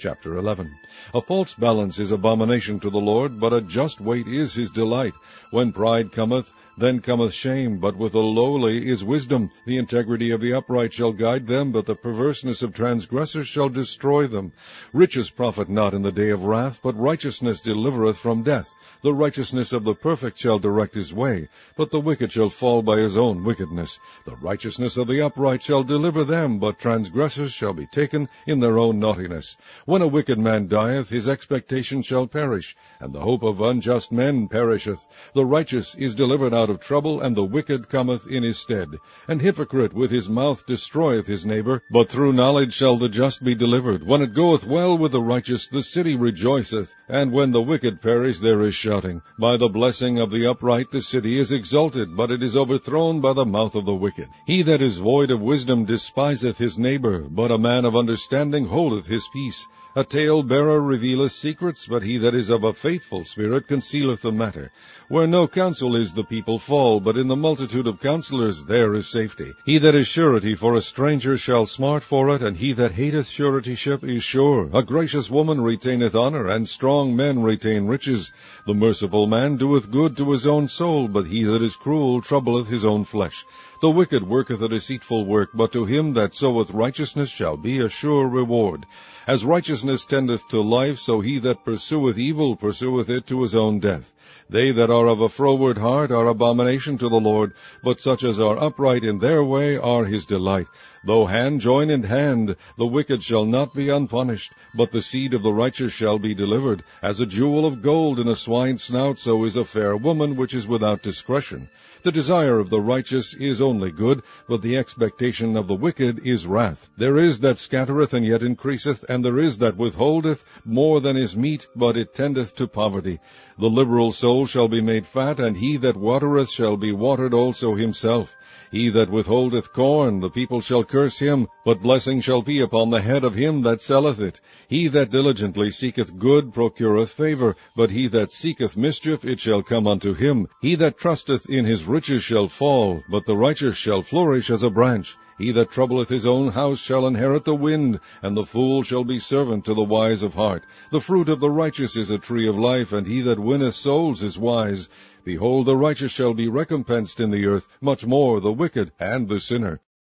Chapter 11. A false balance is abomination to the Lord, but a just weight is his delight. When pride cometh, then cometh shame, but with the lowly is wisdom. The integrity of the upright shall guide them, but the perverseness of transgressors shall destroy them. Riches profit not in the day of wrath, but righteousness delivereth from death. The righteousness of the perfect shall direct his way, but the wicked shall fall by his own wickedness. The righteousness of the upright shall deliver them, but transgressors shall be taken in their own naughtiness. When a wicked man dieth, his expectation shall perish, and the hope of unjust men perisheth. The righteous is delivered out of trouble, and the wicked cometh in his stead. An hypocrite with his mouth destroyeth his neighbor, but through knowledge shall the just be delivered. When it goeth well with the righteous, the city rejoiceth, and when the wicked perish, there is shouting. By the blessing of the upright the city is exalted, but it is overthrown by the mouth of the wicked. He that is void of wisdom despiseth his neighbor, but a man of understanding holdeth his peace. A tale-bearer revealeth secrets, but he that is of a faithful spirit concealeth the matter. Where no counsel is, the people fall, but in the multitude of counselors there is safety. He that is surety for a stranger shall smart for it, and he that hateth suretyship is sure. A gracious woman retaineth honor, and strong men retain riches. The merciful man doeth good to his own soul, but he that is cruel troubleth his own flesh. The wicked worketh a deceitful work, but to him that soweth righteousness shall be a sure reward. As righteousness tendeth to life, so he that pursueth evil pursueth it to his own death. They that are of a froward heart are abomination to the Lord, but such as are upright in their way are his delight. Though hand join in hand, the wicked shall not be unpunished, but the seed of the righteous shall be delivered. As a jewel of gold in a swine's snout, so is a fair woman which is without discretion. The desire of the righteous is only good, but the expectation of the wicked is wrath. There is that scattereth and yet increaseth, and there is that withholdeth more than is meet, but it tendeth to poverty. The liberal soul shall be made fat, and he that watereth shall be watered also himself. He that withholdeth corn, the people shall curse him, but blessing shall be upon the head of him that selleth it. He that diligently seeketh good procureth favor, but he that seeketh mischief, it shall come unto him. He that trusteth in his riches shall fall, but the righteous shall flourish as a branch. He that troubleth his own house shall inherit the wind, and the fool shall be servant to the wise of heart. The fruit of the righteous is a tree of life, and he that winneth souls is wise. Behold, the righteous shall be recompensed in the earth, much more the wicked and the sinner.